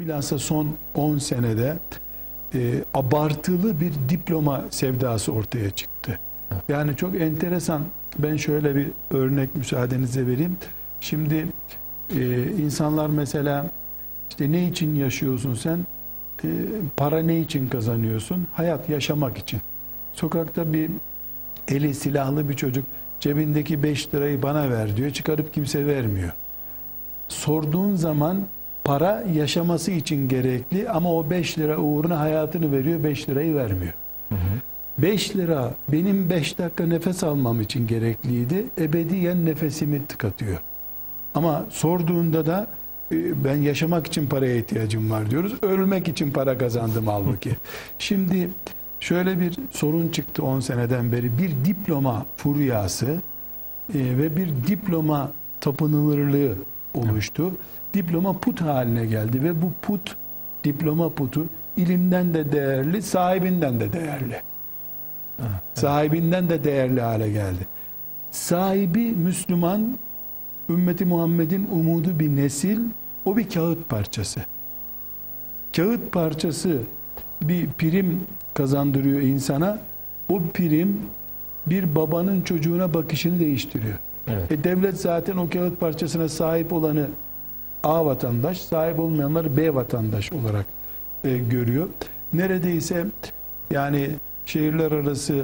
bilhassa son 10 senede abartılı bir diploma sevdası ortaya çıktı. Yani çok enteresan. Ben şöyle bir örnek müsaadenize vereyim. Şimdi insanlar mesela işte ne için yaşıyorsun sen? Para ne için kazanıyorsun? Hayat yaşamak için. Sokakta bir eli silahlı bir çocuk cebindeki 5 lirayı bana ver diyor. Çıkarıp kimse vermiyor. Sorduğun zaman para yaşaması için gerekli ama o 5 lira uğruna hayatını veriyor, 5 lirayı vermiyor. 5 lira benim 5 dakika nefes almam için gerekliydi. Ebediyen nefesimi tıkatıyor. Ama sorduğunda da ben yaşamak için paraya ihtiyacım var diyoruz. Ölmek için para kazandım halbuki. Şimdi şöyle bir sorun çıktı 10 seneden beri. Bir diploma furyası ve bir diploma tapınılırlığı oluştu. Diploma put haline geldi ve bu put, diploma putu ilimden de değerli, sahibinden de değerli. Sahibinden de değerli hale geldi. Sahibi Müslüman, ümmeti Muhammed'in umudu bir nesil, o bir kağıt parçası. Kağıt parçası bir prim kazandırıyor insana. O prim bir babanın çocuğuna bakışını değiştiriyor. Evet. Devlet zaten o kağıt parçasına sahip olanı A vatandaş, sahip olmayanları B vatandaş olarak görüyor. Neredeyse yani şehirler arası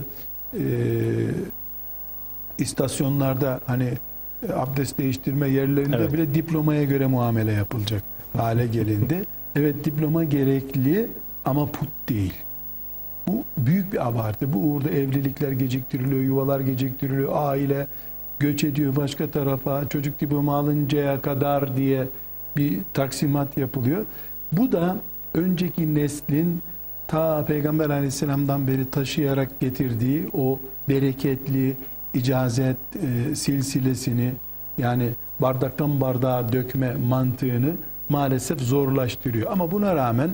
istasyonlarda hani abdest değiştirme yerlerinde bile diplomaya göre muamele yapılacak hale gelindi. Evet, diploma gerekli ama put değil. Bu büyük bir abartı. Bu uğurda evlilikler geciktiriliyor, yuvalar geciktiriliyor, aile göç ediyor başka tarafa, çocuk diploma alıncaya kadar diye bir taksimat yapılıyor. Bu da önceki neslin ta Peygamber Aleyhisselam'dan beri taşıyarak getirdiği o bereketli icazet silsilesini, yani bardaktan bardağa dökme mantığını maalesef zorlaştırıyor. Ama buna rağmen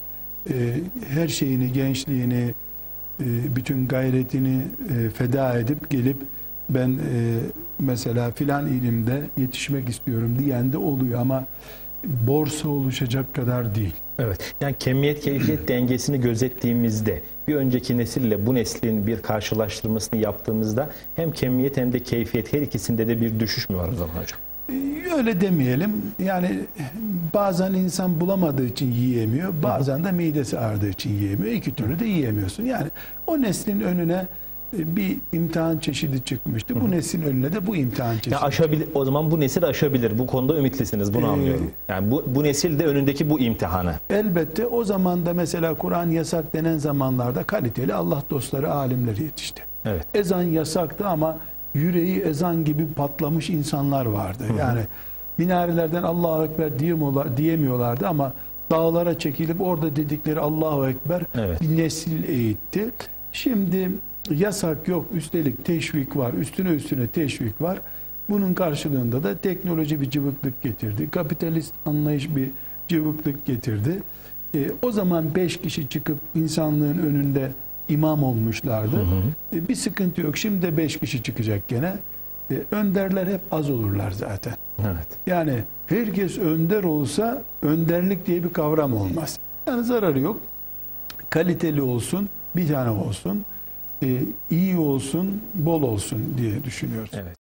her şeyini, gençliğini, bütün gayretini feda edip gelip ben mesela filan ilimde yetişmek istiyorum diyen de oluyor ama borsa oluşacak kadar değil. Evet. Yani kemiyet keyfiyet dengesini gözettiğimizde bir önceki nesille bu neslin bir karşılaştırmasını yaptığımızda hem kemiyet hem de keyfiyet her ikisinde de bir düşüş mü var o zaman hocam? Öyle demeyelim. Yani bazen insan bulamadığı için yiyemiyor. Bazen de midesi ağrıdığı için yiyemiyor. İki türlü de yiyemiyorsun. Yani o neslin önüne bir imtihan çeşidi çıkmıştı. Bu neslin önüne de bu imtihan çeşidi. Yani aşabilir, o zaman bu nesil aşabilir. Bu konuda ümitlisiniz. Bunu anlıyorum. Yani bu nesil de önündeki bu imtihanı. Elbette o zaman da mesela Kur'an yasak denen zamanlarda kaliteli Allah dostları, alimler yetişti. Evet. Ezan yasaktı ama yüreği ezan gibi patlamış insanlar vardı. Yani minarelerden Allahu Ekber diyemiyorlardı ama dağlara çekilip orada dedikleri Allahu Ekber bir nesil eğitti. Şimdi yasak yok, üstelik teşvik var, üstüne teşvik var. Bunun karşılığında da teknoloji bir cıvıklık getirdi. Kapitalist anlayış bir cıvıklık getirdi. O zaman 5 kişi çıkıp insanlığın önünde imam olmuşlardı. Bir sıkıntı yok. Şimdi de 5 kişi çıkacak gene. Önderler hep az olurlar zaten. Evet. Yani herkes önder olsa önderlik diye bir kavram olmaz. Yani zararı yok. Kaliteli olsun, bir tane olsun, iyi olsun, bol olsun diye düşünüyoruz. Evet.